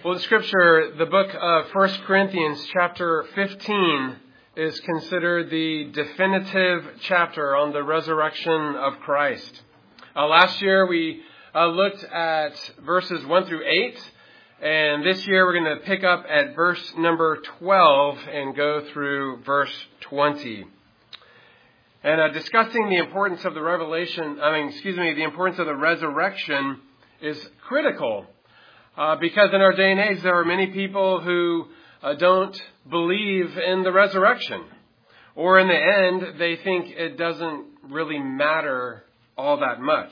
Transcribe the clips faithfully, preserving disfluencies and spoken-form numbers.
Well, in Scripture, the book of First Corinthians chapter fifteen is considered the definitive chapter on the resurrection of Christ. Uh, last year we uh, looked at verses one through eight, and this year we're going to pick up at verse number twelve and go through verse twenty. And uh, discussing the importance of the revelation, I mean, excuse me, the importance of the resurrection is critical. Uh, because in our day and age, there are many people who uh, don't believe in the resurrection. Or in the end, they think it doesn't really matter all that much.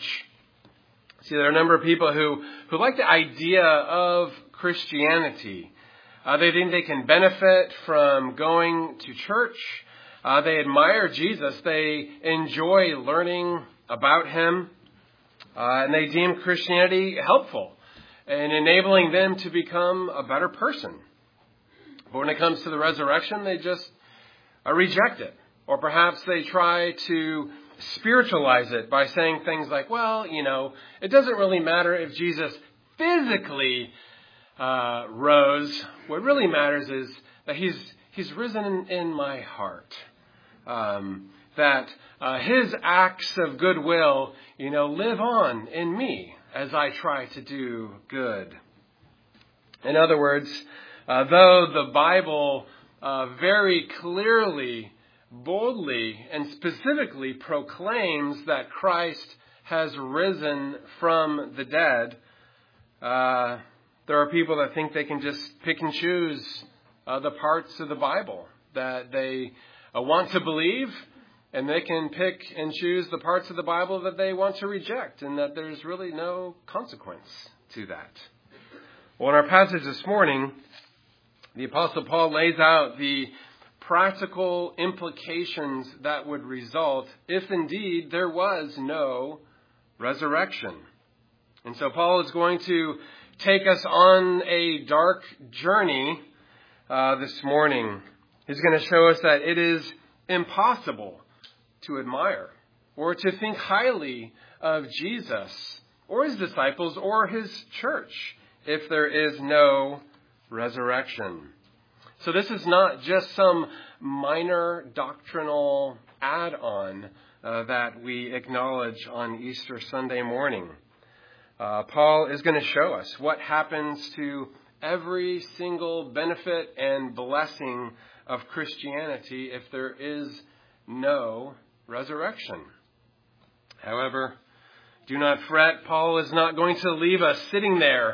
See, there are a number of people who, who like the idea of Christianity. Uh, they think they can benefit from going to church. Uh, they admire Jesus. They enjoy learning about him. Uh, and they deem Christianity helpful and enabling them to become a better person. But when it comes to the resurrection, they just uh, reject it. Or perhaps they try to spiritualize it by saying things like, well, you know, it doesn't really matter if Jesus physically uh, rose. What really matters is that he's he's risen in, in my heart. Um, that uh, his acts of goodwill, you know, live on in me as I try to do good. In other words, uh, though the Bible uh, very clearly, boldly, and specifically proclaims that Christ has risen from the dead, uh, there are people that think they can just pick and choose uh, the parts of the Bible that they uh, want to believe. And they can pick and choose the parts of the Bible that they want to reject, and that there's really no consequence to that. Well, in our passage this morning, the Apostle Paul lays out the practical implications that would result if indeed there was no resurrection. And so Paul is going to take us on a dark journey uh, this morning. He's going to show us that it is impossible to admire or to think highly of Jesus or his disciples or his church if there is no resurrection. So this is not just some minor doctrinal add-on uh, that we acknowledge on Easter Sunday morning. Uh, Paul is going to show us what happens to every single benefit and blessing of Christianity if there is no resurrection. However, do not fret. Paul is not going to leave us sitting there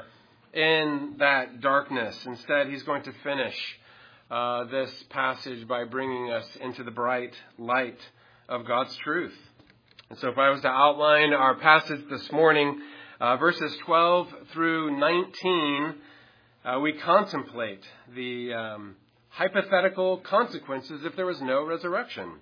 in that darkness. Instead, he's going to finish uh, this passage by bringing us into the bright light of God's truth. And so if I was to outline our passage this morning, uh, verses twelve through nineteen, uh, we contemplate the um, hypothetical consequences if there was no resurrection.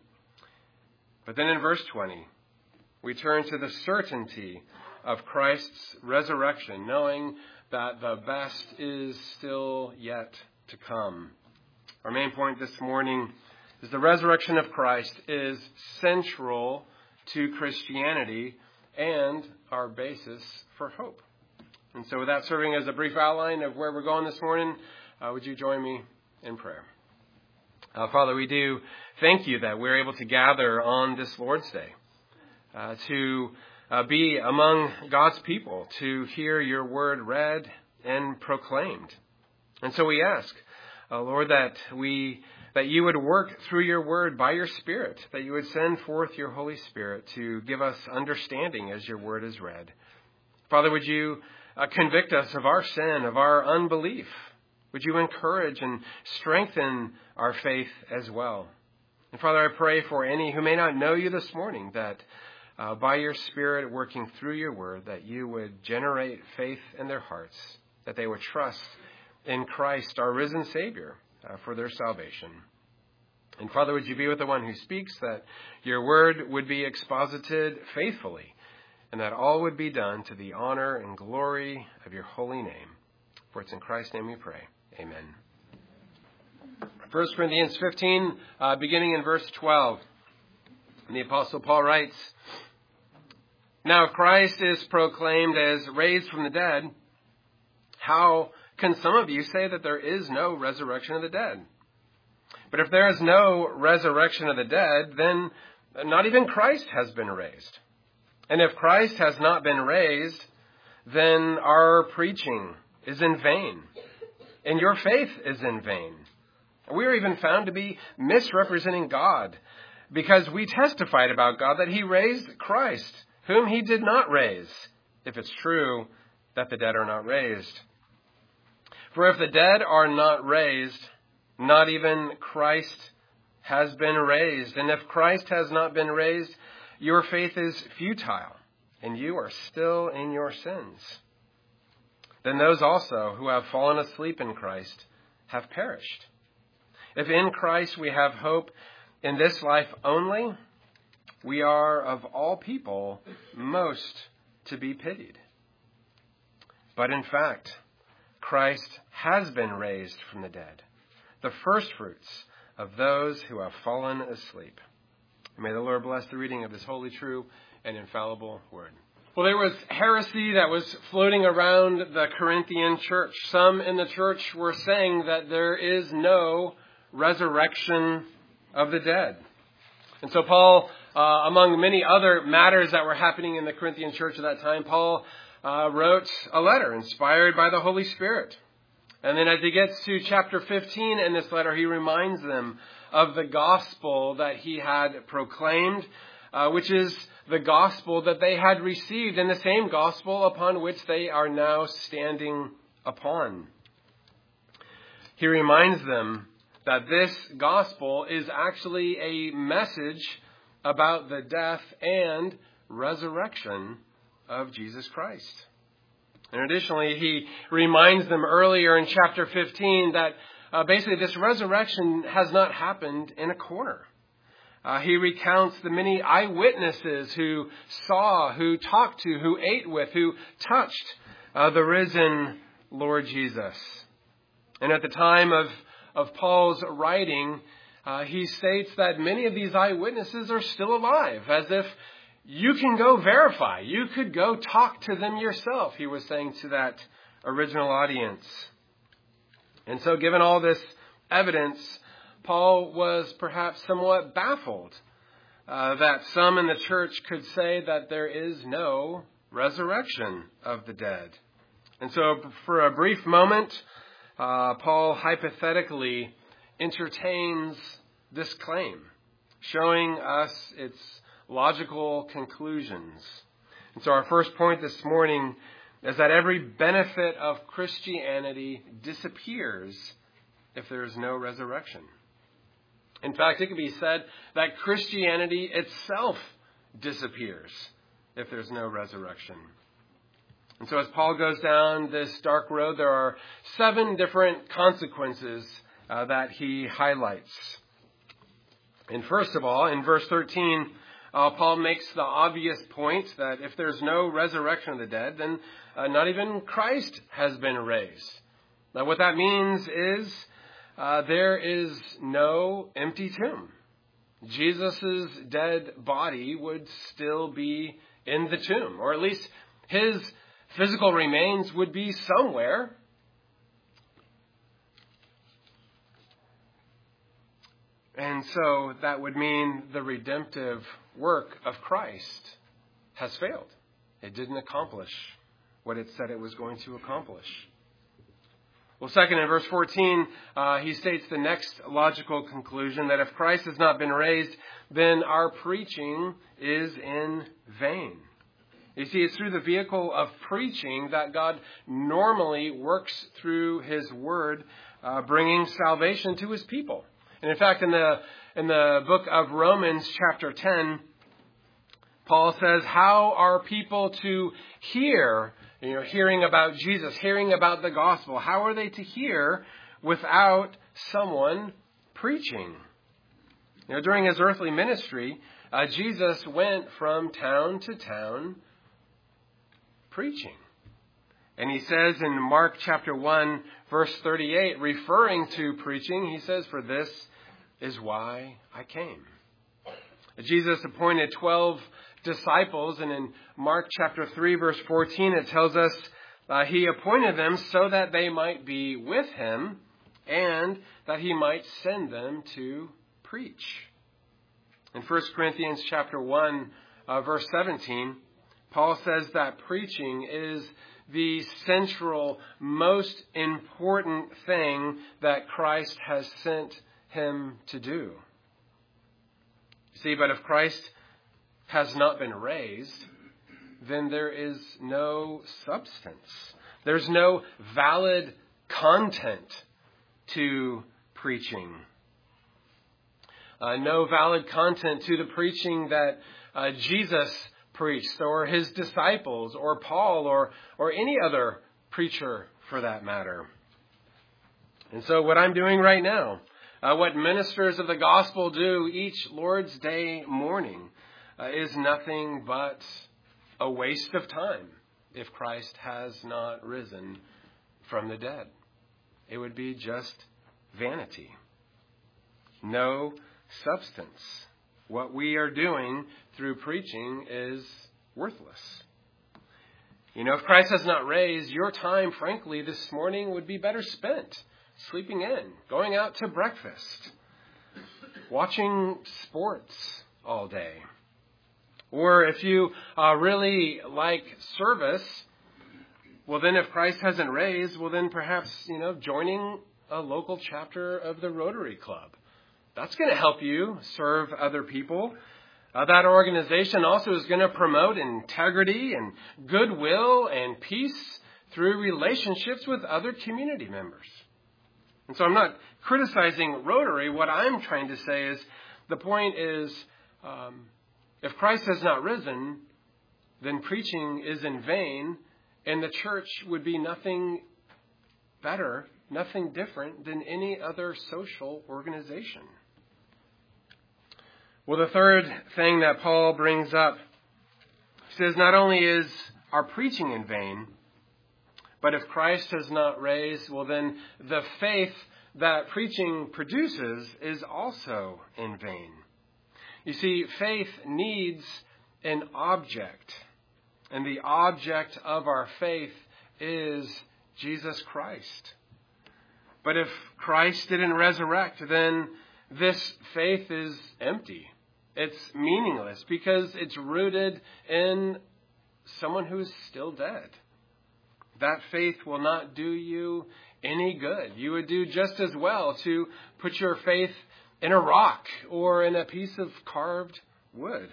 But then in verse twenty, we turn to the certainty of Christ's resurrection, knowing that the best is still yet to come. Our main point this morning is the resurrection of Christ is central to Christianity and our basis for hope. And so with that serving as a brief outline of where we're going this morning, uh, would you join me in prayer? Uh, Father, we do thank you that we're able to gather on this Lord's Day uh, to uh, be among God's people, to hear your word read and proclaimed. And so we ask, uh, Lord, that we that you would work through your word by your Spirit, that you would send forth your Holy Spirit to give us understanding as your word is read. Father, would you uh, convict us of our sin, of our unbelief? Would you encourage and strengthen our faith as well? And Father, I pray for any who may not know you this morning, that uh, by your Spirit working through your word, that you would generate faith in their hearts, that they would trust in Christ, our risen Savior, uh, for their salvation. And Father, would you be with the one who speaks, that your word would be exposited faithfully, and that all would be done to the honor and glory of your holy name. For it's in Christ's name we pray. Amen. First Corinthians fifteen, uh, beginning in verse twelve. And the Apostle Paul writes, "Now if Christ is proclaimed as raised from the dead, how can some of you say that there is no resurrection of the dead? But if there is no resurrection of the dead, then not even Christ has been raised. And if Christ has not been raised, then our preaching is in vain, and your faith is in vain. We are even found to be misrepresenting God, because we testified about God that he raised Christ, whom he did not raise, if it's true that the dead are not raised. For if the dead are not raised, not even Christ has been raised. And if Christ has not been raised, your faith is futile, and you are still in your sins. Then those also who have fallen asleep in Christ have perished. If in Christ we have hope in this life only, we are of all people most to be pitied. But in fact, Christ has been raised from the dead, the firstfruits of those who have fallen asleep. May the Lord bless the reading of his holy, true, and infallible word. Well, there was heresy that was floating around the Corinthian church. Some in the church were saying that there is no resurrection of the dead. And so Paul, uh, among many other matters that were happening in the Corinthian church at that time, Paul uh, wrote a letter inspired by the Holy Spirit. And then as he gets to chapter fifteen in this letter, he reminds them of the gospel that he had proclaimed, uh, which is the gospel that they had received, and the same gospel upon which they are now standing upon. He reminds them that this gospel is actually a message about the death and resurrection of Jesus Christ. And additionally, he reminds them earlier in chapter fifteen that uh, basically this resurrection has not happened in a corner. Uh, he recounts the many eyewitnesses who saw, who talked to, who ate with, who touched uh, the risen Lord Jesus. And at the time of, of Paul's writing, uh, he states that many of these eyewitnesses are still alive, as if you can go verify. You could go talk to them yourself, he was saying to that original audience. And so given all this evidence, Paul was perhaps somewhat baffled uh, that some in the church could say that there is no resurrection of the dead. And so for a brief moment, uh, Paul hypothetically entertains this claim, showing us its logical conclusions. And so our first point this morning is that every benefit of Christianity disappears if there is no resurrection. In fact, it can be said that Christianity itself disappears if there's no resurrection. And so as Paul goes down this dark road, there are seven different consequences uh, that he highlights. And first of all, in verse thirteen, uh, Paul makes the obvious point that if there's no resurrection of the dead, then uh, not even Christ has been raised. Now what that means is Uh, there is no empty tomb. Jesus' dead body would still be in the tomb, or at least his physical remains would be somewhere. And so that would mean the redemptive work of Christ has failed. It didn't accomplish what it said it was going to accomplish. Well, second, in verse fourteen, uh, he states the next logical conclusion, that if Christ has not been raised, then our preaching is in vain. You see, it's through the vehicle of preaching that God normally works through his word, uh, bringing salvation to his people. And in fact, in the in the book of Romans, chapter ten, Paul says, how are people to hear, you know, hearing about Jesus, hearing about the gospel? How are they to hear without someone preaching? You know, during his earthly ministry, uh, Jesus went from town to town preaching. And he says in Mark chapter one, verse thirty-eight, referring to preaching, he says, for this is why I came. Jesus appointed twelve disciples, and in Mark chapter three, verse fourteen, it tells us Uh, he appointed them so that they might be with him and that he might send them to preach. In First Corinthians chapter one, uh, verse seventeen, Paul says that preaching is the central, most important thing that Christ has sent him to do. See, but if Christ has not been raised, then there is no substance. There's no valid content to preaching. Uh, no valid content to the preaching that uh, Jesus preached, or his disciples, or Paul, or, or any other preacher for that matter. And so what I'm doing right now, uh, what ministers of the gospel do each Lord's Day morning, uh, is nothing but a waste of time if Christ has not risen from the dead. It would be just vanity. No substance. What we are doing through preaching is worthless. You know, if Christ has not raised, your time, frankly, this morning would be better spent sleeping in, going out to breakfast, watching sports all day. Or if you uh, really like service, well then if Christ hasn't raised, well then perhaps, you know, joining a local chapter of the Rotary Club. That's going to help you serve other people. Uh, that organization also is going to promote integrity and goodwill and peace through relationships with other community members. And so I'm not criticizing Rotary. What I'm trying to say is the point is, um, if Christ has not risen, then preaching is in vain, and the church would be nothing better, nothing different than any other social organization. Well, the third thing that Paul brings up, he says not only is our preaching in vain, but if Christ has not raised, well then the faith that preaching produces is also in vain. You see, faith needs an object, and the object of our faith is Jesus Christ. But if Christ didn't resurrect, then this faith is empty. It's meaningless because it's rooted in someone who is still dead. That faith will not do you any good. You would do just as well to put your faith in a rock or in a piece of carved wood.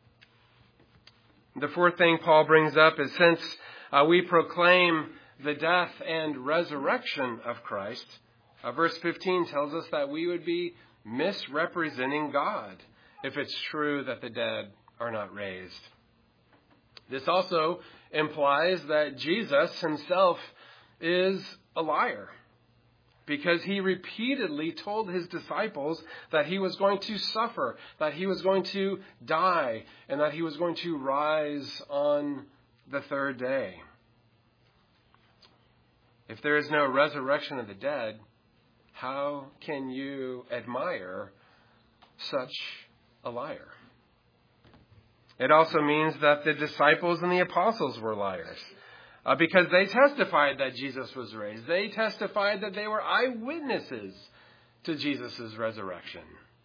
The fourth thing Paul brings up is since uh, we proclaim the death and resurrection of Christ, uh, verse fifteen tells us that we would be misrepresenting God if it's true that the dead are not raised. This also implies that Jesus himself is a liar, because he repeatedly told his disciples that he was going to suffer, that he was going to die, and that he was going to rise on the third day. If there is no resurrection of the dead, how can you admire such a liar? It also means that the disciples and the apostles were liars. Uh, because they testified that Jesus was raised. They testified that they were eyewitnesses to Jesus' resurrection.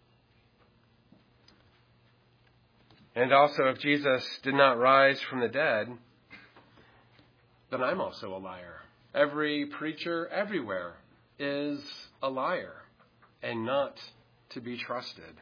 And also, if Jesus did not rise from the dead, then I'm also a liar. Every preacher everywhere is a liar and not to be trusted.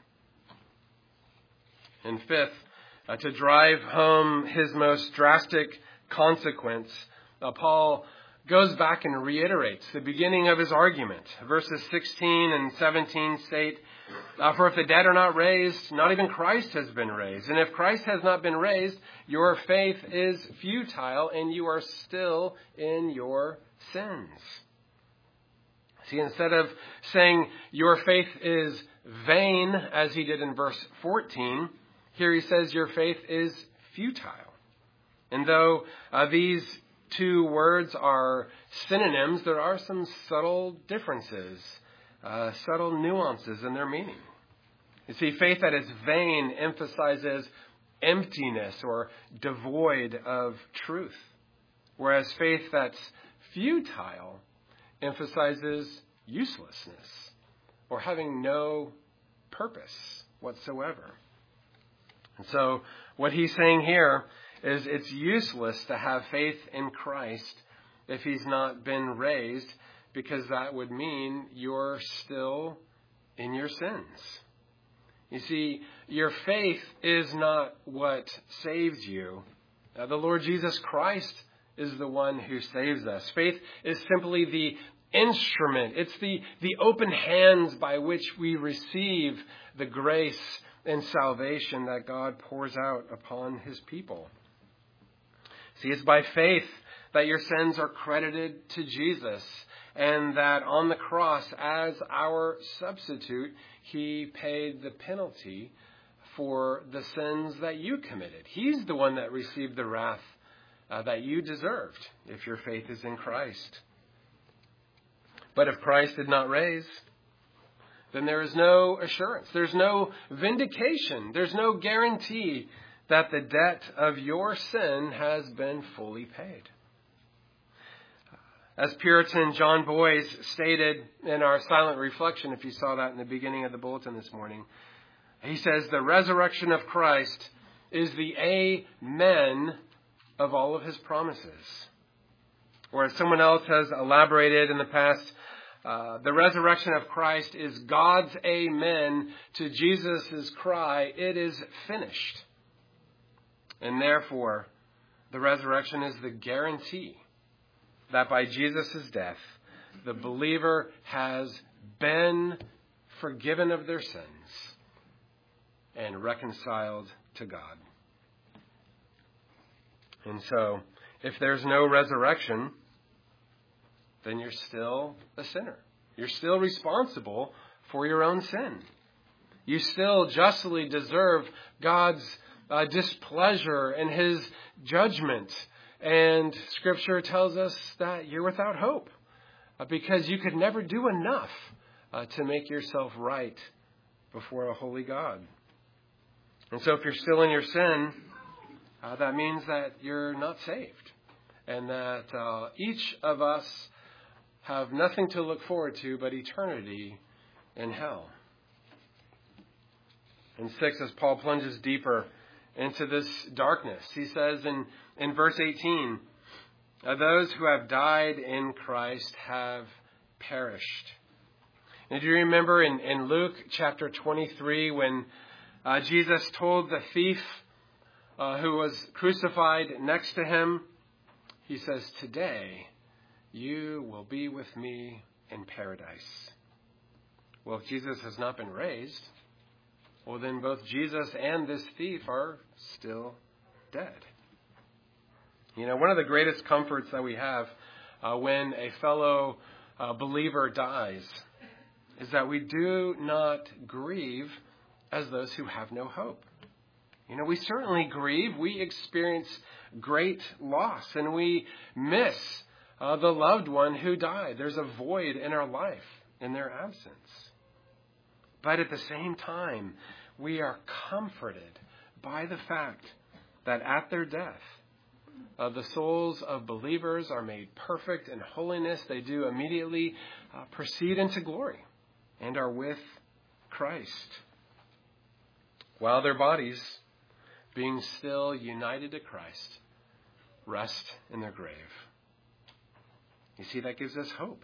And fifth, uh, to drive home his most drastic consequence, uh, Paul goes back and reiterates the beginning of his argument. Verses sixteen and seventeen state, uh, for if the dead are not raised, not even Christ has been raised. And if Christ has not been raised, your faith is futile and you are still in your sins. See, instead of saying your faith is vain, as he did in verse fourteen, here he says your faith is futile. And though uh, these two words are synonyms, there are some subtle differences, uh, subtle nuances in their meaning. You see, faith that is vain emphasizes emptiness or devoid of truth. whereas faith that's futile emphasizes uselessness or having no purpose whatsoever. And so what he's saying here is it's useless to have faith in Christ if he's not been raised, because that would mean you're still in your sins. You see, your faith is not what saves you. Uh, the Lord Jesus Christ is the one who saves us. Faith is simply the instrument. It's the, the open hands by which we receive the grace and salvation that God pours out upon his people. See, it's by faith that your sins are credited to Jesus, and that on the cross, as our substitute, he paid the penalty for the sins that you committed. He's the one that received the wrath uh, that you deserved if your faith is in Christ. But if Christ did not raise, then there is no assurance. There's no vindication. There's no guarantee that the debt of your sin has been fully paid. As Puritan John Boyes stated in our silent reflection, if you saw that in the beginning of the bulletin this morning, he says, the resurrection of Christ is the amen of all of his promises. Or as someone else has elaborated in the past, uh, the resurrection of Christ is God's amen to Jesus' cry, it is finished. And therefore, the resurrection is the guarantee that by Jesus' death, the believer has been forgiven of their sins and reconciled to God. And so, if there's no resurrection, then you're still a sinner. You're still responsible for your own sin. You still justly deserve God's uh, displeasure and his judgment. And Scripture tells us that you're without hope uh, because you could never do enough uh, to make yourself right before a holy God. And so if you're still in your sin, uh, that means that you're not saved. And that uh, each of us have nothing to look forward to but eternity in hell. And six, as Paul plunges deeper into this darkness, he says in, in verse eighteen, those who have died in Christ have perished. And do you remember in, in Luke chapter twenty-three when uh, Jesus told the thief uh, who was crucified next to him, he says, today you will be with me in paradise. Well, if Jesus has not been raised, well, then both Jesus and this thief are still dead. You know, one of the greatest comforts that we have uh, when a fellow uh, believer dies is that we do not grieve as those who have no hope. You know, we certainly grieve. We experience great loss, and we miss uh, the loved one who died. There's a void in our life in their absence. But at the same time, we are comforted by the fact that at their death, uh, the souls of believers are made perfect in holiness. They do immediately uh, proceed into glory and are with Christ, while their bodies, being still united to Christ, rest in their grave. You see, that gives us hope.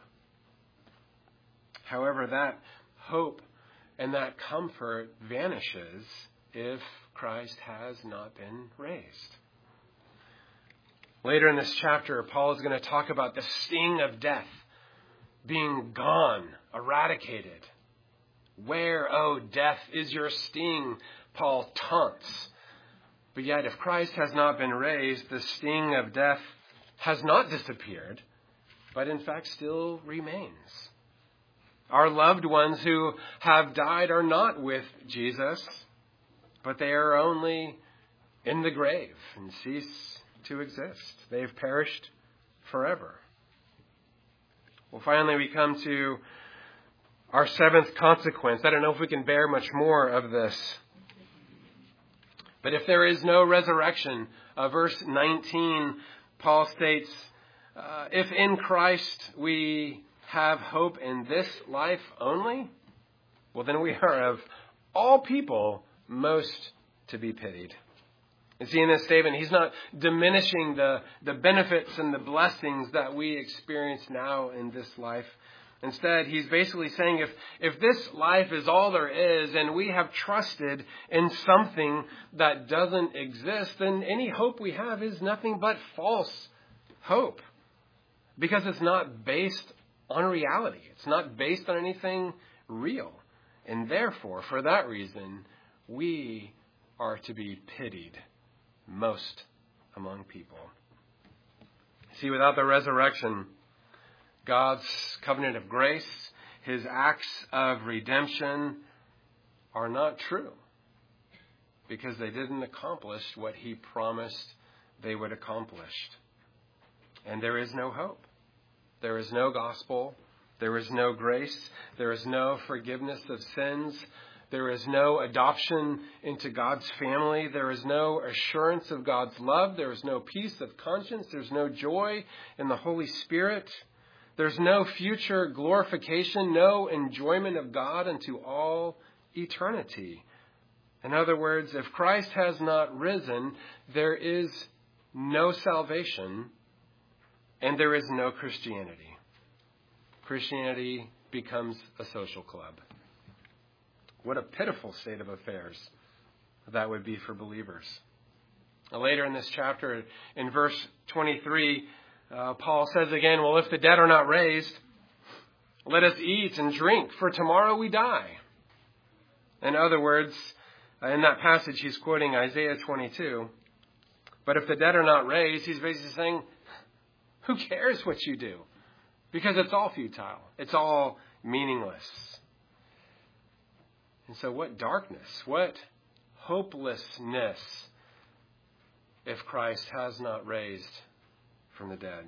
However, that hope and that comfort vanishes if Christ has not been raised. Later in this chapter, Paul is going to talk about the sting of death being gone, eradicated. Where, oh, death, is your sting? Paul taunts. But yet, if Christ has not been raised, the sting of death has not disappeared, but in fact still remains. Our loved ones who have died are not with Jesus, but they are only in the grave and cease to exist. They have perished forever. Well, finally, we come to our seventh consequence. I don't know if we can bear much more of this. But if there is no resurrection, uh, verse nineteen, Paul states, uh, if in Christ we have hope in this life only, well, then we are of all people most to be pitied. You see, in this statement, he's not diminishing the, the benefits and the blessings that we experience now in this life. Instead, he's basically saying if, if this life is all there is and we have trusted in something that doesn't exist, then any hope we have is nothing but false hope. Because it's not based on reality. It's not based on anything real. And therefore, for that reason, we are to be pitied most among people. See, without the resurrection, God's covenant of grace, his acts of redemption are not true because they didn't accomplish what he promised they would accomplish. And there is no hope. There is no gospel. There is no grace. There is no forgiveness of sins. There is no adoption into God's family. There is no assurance of God's love. There is no peace of conscience. There's no joy in the Holy Spirit. There's no future glorification, no enjoyment of God unto all eternity. In other words, if Christ has not risen, there is no salvation and there is no Christianity. Christianity becomes a social club. What a pitiful state of affairs that would be for believers. Later in this chapter, in verse twenty-three, uh, Paul says again, well, if the dead are not raised, let us eat and drink, for tomorrow we die. In other words, in that passage, he's quoting Isaiah twenty-two. But if the dead are not raised, he's basically saying, who cares what you do? Because it's all futile. It's all meaningless. And so what darkness, what hopelessness if Christ has not raised from the dead.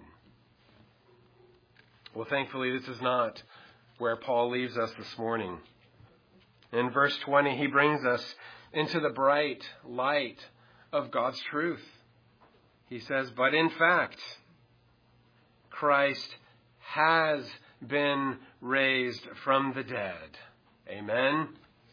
Well, thankfully, this is not where Paul leaves us this morning. In verse twenty, he brings us into the bright light of God's truth. He says, but in fact, Christ has been raised from the dead. Amen.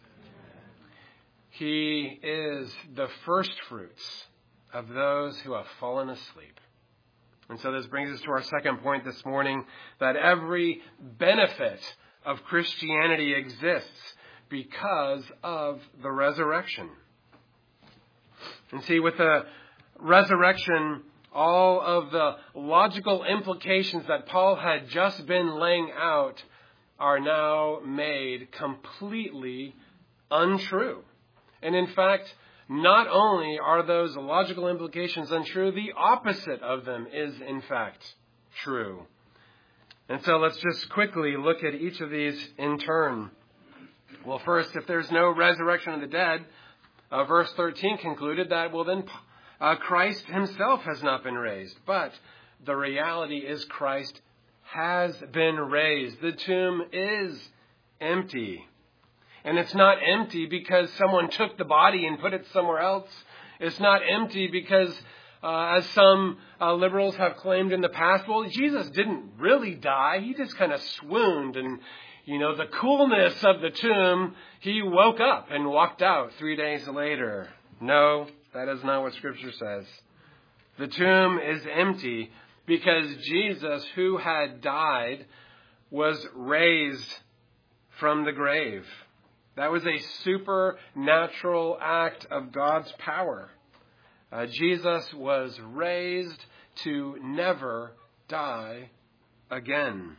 He is the first fruits of those who have fallen asleep. And so this brings us to our second point this morning, that every benefit of Christianity exists because of the resurrection. And see, with the resurrection, all of the logical implications that Paul had just been laying out are now made completely untrue. And in fact, not only are those logical implications untrue, the opposite of them is in fact true. And so let's just quickly look at each of these in turn. Well, first, if there's no resurrection of the dead, uh, verse thirteen concluded that, well, then uh, Christ himself has not been raised. But the reality is Christ has been raised. The tomb is empty. And it's not empty because someone took the body and put it somewhere else. It's not empty because, uh, as some uh, liberals have claimed in the past, well, Jesus didn't really die. He just kind of swooned. And, you know, the coolness of the tomb, he woke up and walked out three days later. No, that is not what Scripture says. The tomb is empty because Jesus, who had died, was raised from the grave. That was a supernatural act of God's power. Uh, Jesus was raised to never die again.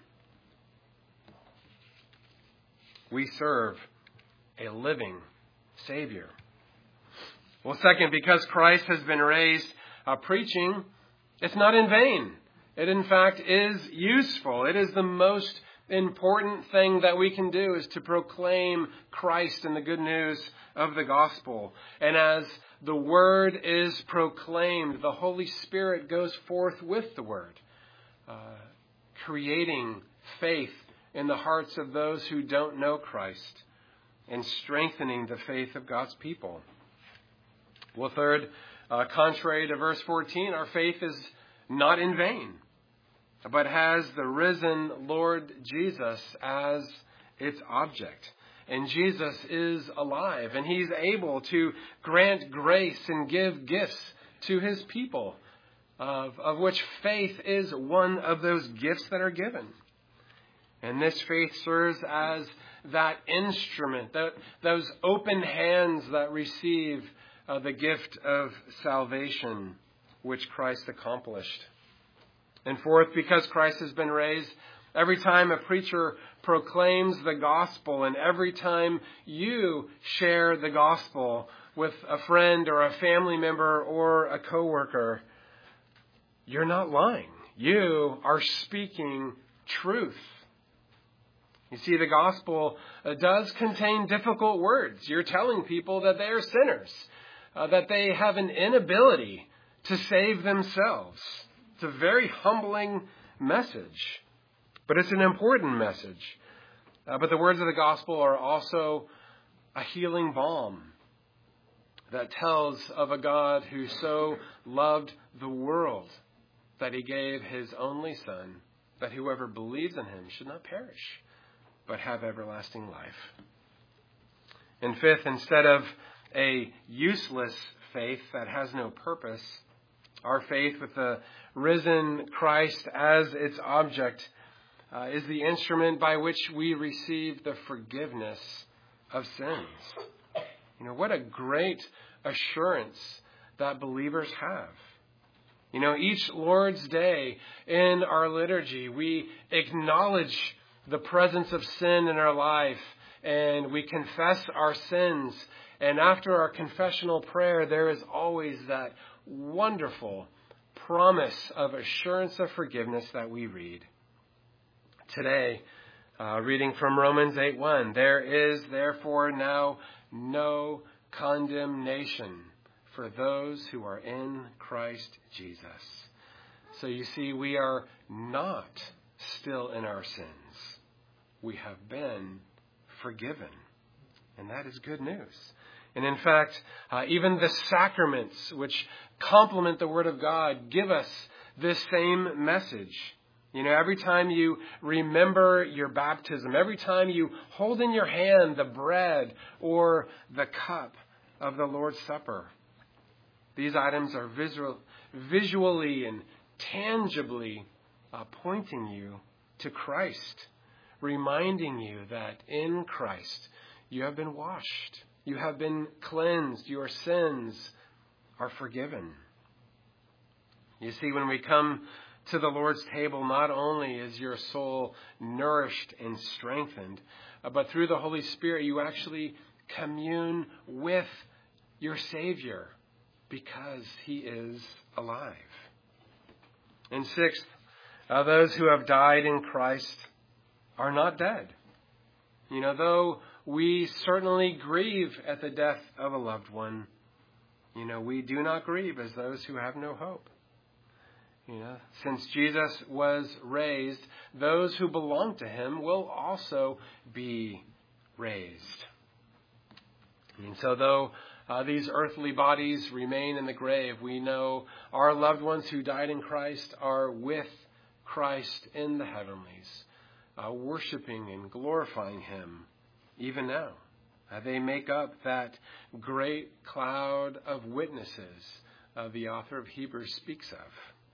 We serve a living Savior. Well, second, because Christ has been raised, uh, preaching, it's not in vain. It, in fact, is useful. It is the most important thing that we can do is to proclaim Christ and the good news of the gospel. And as the word is proclaimed, the Holy Spirit goes forth with the word, uh, creating faith in the hearts of those who don't know Christ and strengthening the faith of God's people. Well, third, uh, contrary to verse fourteen, our faith is not in vain, but has the risen Lord Jesus as its object. And Jesus is alive, and he's able to grant grace and give gifts to his people, of, of which faith is one of those gifts that are given. And this faith serves as that instrument, that, those open hands that receive uh, the gift of salvation, which Christ accomplished. And fourth, because Christ has been raised, every time a preacher proclaims the gospel, and every time you share the gospel with a friend or a family member or a coworker, you're not lying. You are speaking truth. You see, the gospel does contain difficult words. You're telling people that they are sinners, uh, that they have an inability to save themselves. It's a very humbling message, but it's an important message. Uh, but the words of the gospel are also a healing balm that tells of a God who so loved the world that he gave his only Son, that whoever believes in him should not perish, but have everlasting life. And fifth, instead of a useless faith that has no purpose, our faith with the risen Christ as its object uh, is the instrument by which we receive the forgiveness of sins. You know, what a great assurance that believers have. You know, each Lord's Day in our liturgy, we acknowledge the presence of sin in our life, and we confess our sins. And after our confessional prayer, there is always that wonderful promise of assurance of forgiveness that we read. Today, uh, reading from Romans eight one, there is therefore now no condemnation for those who are in Christ Jesus. So you see, we are not still in our sins. We have been forgiven. And that is good news. And in fact, uh, even the sacraments which complement the Word of God give us this same message. You know, every time you remember your baptism, every time you hold in your hand the bread or the cup of the Lord's Supper, these items are visual, visually and tangibly uh, pointing you to Christ, reminding you that in Christ you have been washed, you have been cleansed, your sins are forgiven. You see, when we come to the Lord's table, not only is your soul nourished and strengthened, uh, but through the Holy Spirit you actually commune with your Savior because he is alive. And sixth, uh, those who have died in Christ are not dead. You know, though we certainly grieve at the death of a loved one, you know, we do not grieve as those who have no hope. You know, since Jesus was raised, those who belong to him will also be raised. And so though uh, these earthly bodies remain in the grave, we know our loved ones who died in Christ are with Christ in the heavenlies, uh, worshiping and glorifying him even now. Uh, they make up that great cloud of witnesses uh, the author of Hebrews speaks of.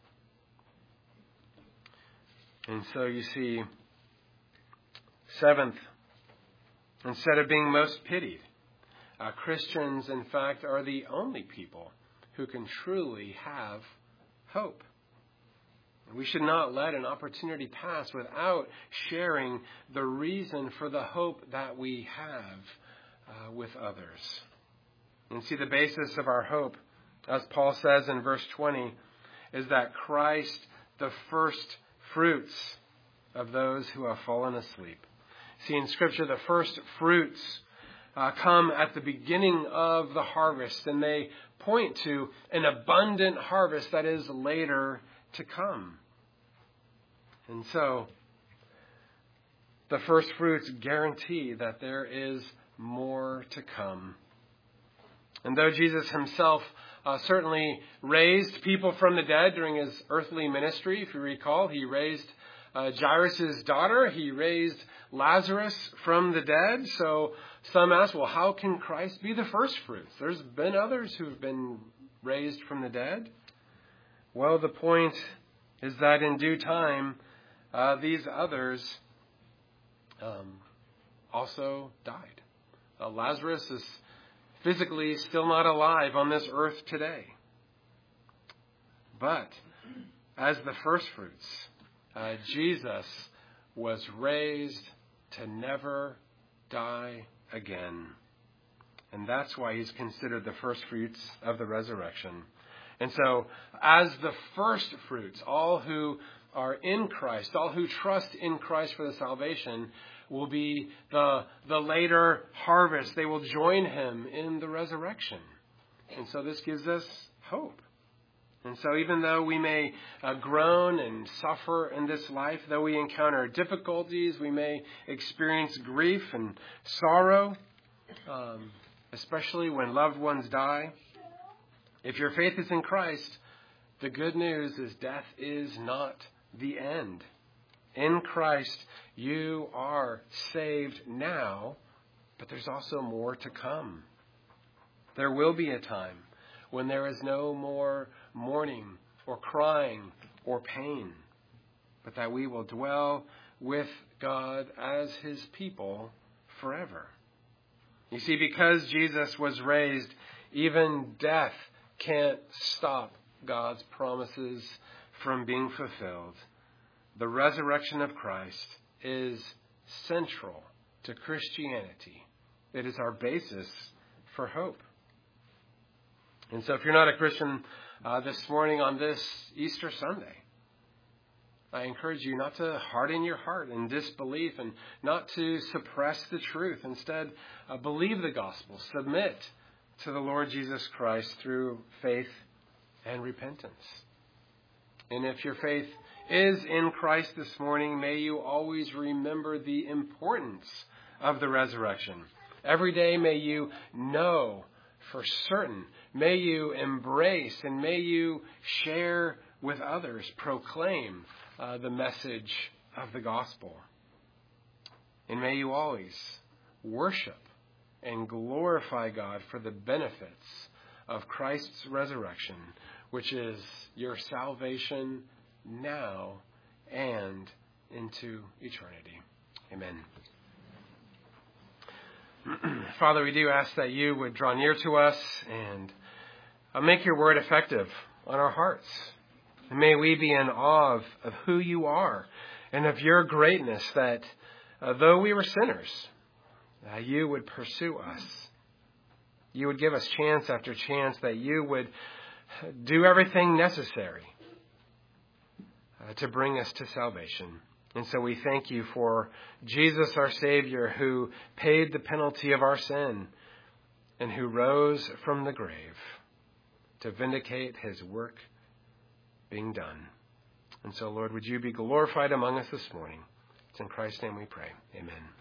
And so you see, seventh, instead of being most pitied, uh, Christians, in fact, are the only people who can truly have hope. We should not let an opportunity pass without sharing the reason for the hope that we have uh, with others. And see, the basis of our hope, as Paul says in verse twenty, is that Christ, the first fruits of those who have fallen asleep. See, in Scripture, the first fruits uh, come at the beginning of the harvest, and they point to an abundant harvest that is later to come. And so, the first fruits guarantee that there is more to come. And though Jesus himself uh, certainly raised people from the dead during his earthly ministry, if you recall, he raised uh, Jairus' daughter, he raised Lazarus from the dead. So some ask, well, how can Christ be the first fruits? There's been others who've been raised from the dead. Well, the point is that in due time, uh, these others um, also died. Uh, Lazarus is physically still not alive on this earth today. But as the first fruits, uh, Jesus was raised to never die again. And that's why he's considered the first fruits of the resurrection. And so, as the first fruits, all who are in Christ, all who trust in Christ for the salvation, will be the, the later harvest. They will join him in the resurrection. And so this gives us hope. And so even though we may uh, groan and suffer in this life, though we encounter difficulties, we may experience grief and sorrow, um, especially when loved ones die. If your faith is in Christ, the good news is death is not the end. In Christ, you are saved now, but there's also more to come. There will be a time when there is no more mourning or crying or pain, but that we will dwell with God as his people forever. You see, because Jesus was raised, even death can't stop God's promises from being fulfilled. The resurrection of Christ is central to Christianity. It is our basis for hope. And so if you're not a Christian uh, this morning on this Easter Sunday, I encourage you not to harden your heart in disbelief and not to suppress the truth. Instead, uh, believe the gospel. Submit to the Lord Jesus Christ through faith and repentance. And if your faith is in Christ this morning, may you always remember the importance of the resurrection. Every day may you know for certain, may you embrace and may you share with others, proclaim uh, the message of the gospel. And may you always worship and glorify God for the benefits of Christ's resurrection, which is your salvation now and into eternity. Amen. Father, we do ask that you would draw near to us and make your word effective on our hearts. And may we be in awe of, of who you are and of your greatness, that uh, though we were sinners, uh, you would pursue us. You would give us chance after chance, that you would do everything necessary uh, to bring us to salvation. And so we thank you for Jesus, our Savior, who paid the penalty of our sin and who rose from the grave to vindicate his work being done. And so, Lord, would you be glorified among us this morning? It's in Christ's name we pray. Amen.